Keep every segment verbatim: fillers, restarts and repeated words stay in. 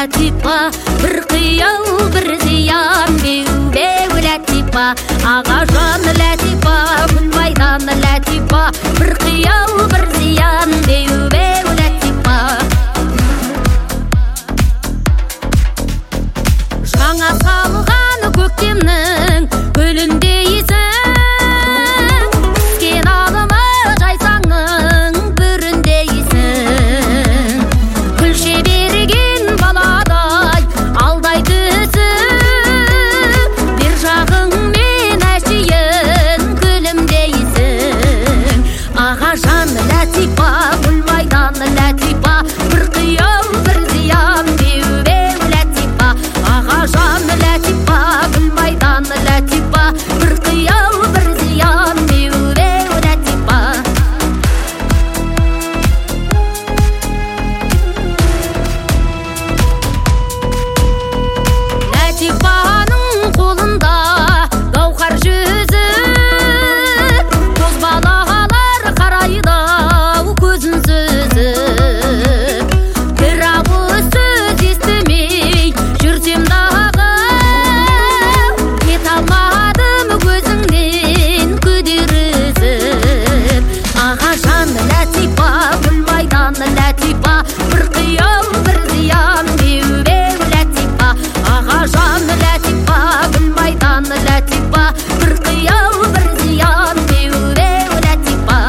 ләтипа, бір қиял, бір зиян, беу-беу ләтипа, аға жан ләтипа, гүл майдан ләтипа, бір қиял, бір зиян, беу-беу ләтипа. Жаңа салған көктемнің гүліндейсің, сен алымы жайсаңның бүріндейсің, күлше берген баладай алдайтысың, бір жағыңмен әшейін күлімдейсің. Аға жан ләтипа, гүл майдан ләтипа, бір қиял, бір зиян, беу-беу ләтипа, аға жан ләтипа, гүл майдан ләтипа, бір қиял, бір зиян, беу-беу ләтипа. Ләтипаның қолында гауһар жүзі, бозбалалар қарайды-ау көзін сүзіп, бір ауыз сөз естімей жүрсем дағы, кете алмадым көзіңнен күдер үзіп. Аға жан ләтипа, гүл майдан ләтипа, бір қиял, бір зиян, беу-беу ләтипа, аға жан ләтипа, гүл майдан ләтипа, бір қиял, бір зиян, беу-беу ләтипа.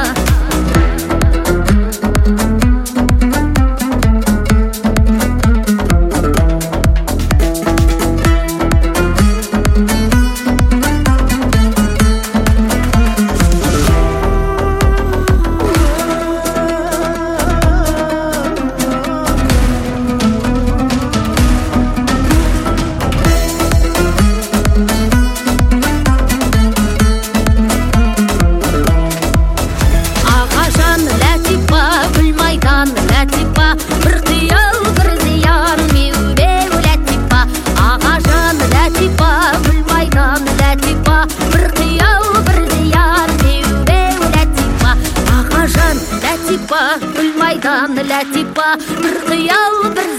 Аға жан ләтипа, гүл майдан ләтипа, бір қиял, бір зиян, беу-беу ләтипа, аға жан ләтипа, гүл майдан ләтипа, бір қиял, бір зиян, беу-беу ләтипа, аға жан ләтипа, гүл майдан ләтипа, бір қиял, бір